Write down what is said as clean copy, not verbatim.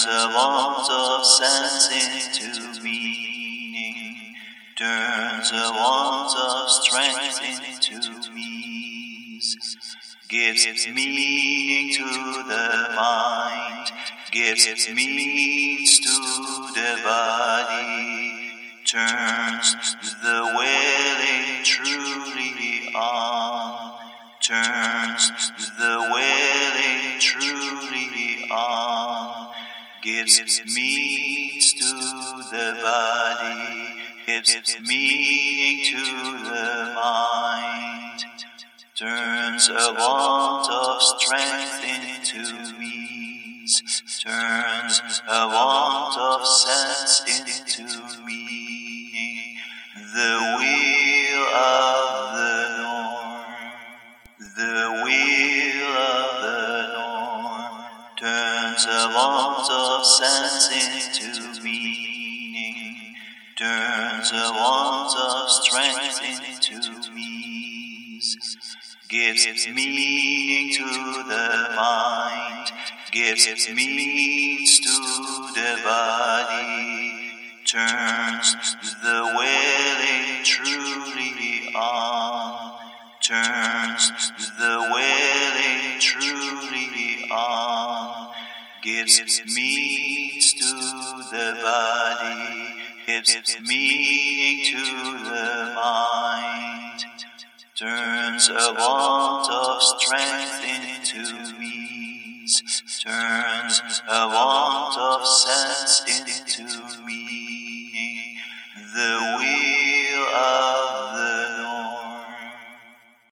turns a want of sense into meaning, turns a want of strength into ease, gives meaning to the mind, gives means to the body, turns the willing truly on, turns the willing truly on, gives means to the body, gives meaning to the mind, turns a want of strength into ease, turns a want of sense into meaning, the wheel of the norm, the wheel of the norm, turns a want of sense into meaning, turns a want of strength into ease, gives meaning to the mind, gives means to the body, turns the willing truly on, turns the willing truly on, gives means to the body, gives meaning to the mind, turns a want of strength into ease, turns a want of sense into meaning, the will